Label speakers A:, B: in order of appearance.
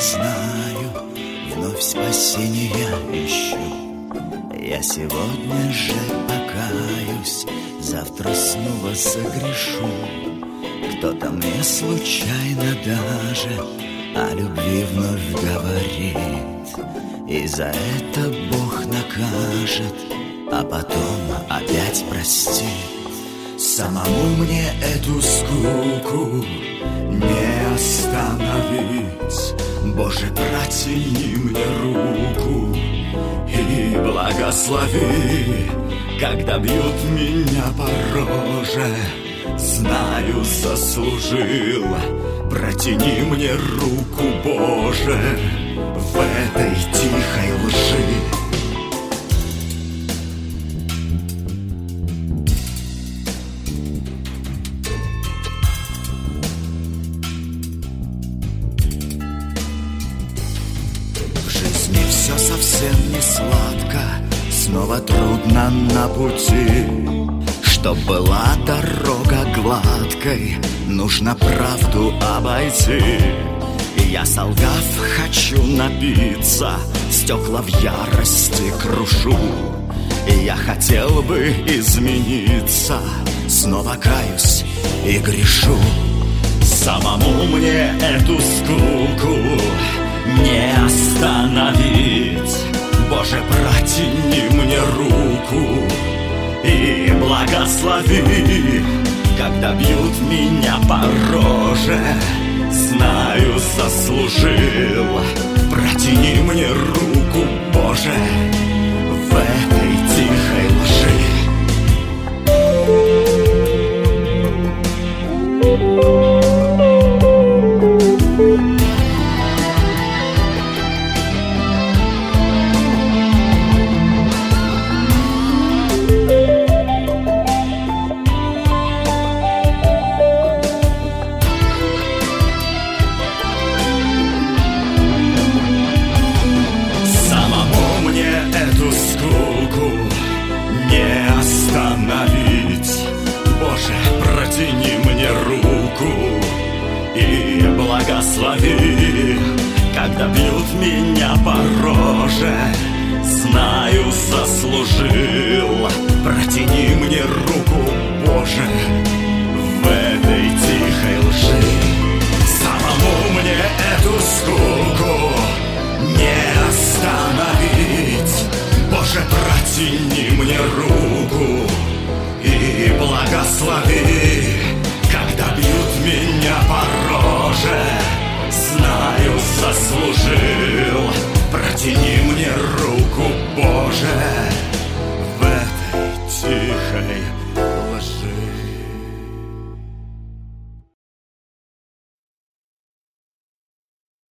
A: знаю, вновь спасения ищу. Я сегодня же покаюсь, завтра снова согрешу. Кто-то мне случайно даже о любви вновь говорит, и за это Бог накажет, а потом опять простит. Самому мне эту скуку не остановить. Боже, протяни мне руку и благослови, когда бьют меня по роже. Знаю, заслужил, протяни мне руку, Боже, в этой тихой лжи. В жизни все совсем не сладко, снова трудно на пути. Чтоб была дорога гладкой, нужно правду обойти. И я, солгав, хочу напиться, стекла в ярости крушу. И я хотел бы измениться, снова каюсь и грешу. Самому мне эту скуку не остановить. Боже, протяни мне руку и благослови, когда бьют меня по роже. Знаю, заслужил, протяни мне руку, Боже, в этой тихой лжи. Протяни мне руку и благослови, когда бьют меня по роже. Знаю, заслужил, протяни мне руку, Боже, в этой тихой лжи. Самому мне эту скуку не остановить. Боже, протяни мне руку и благослови,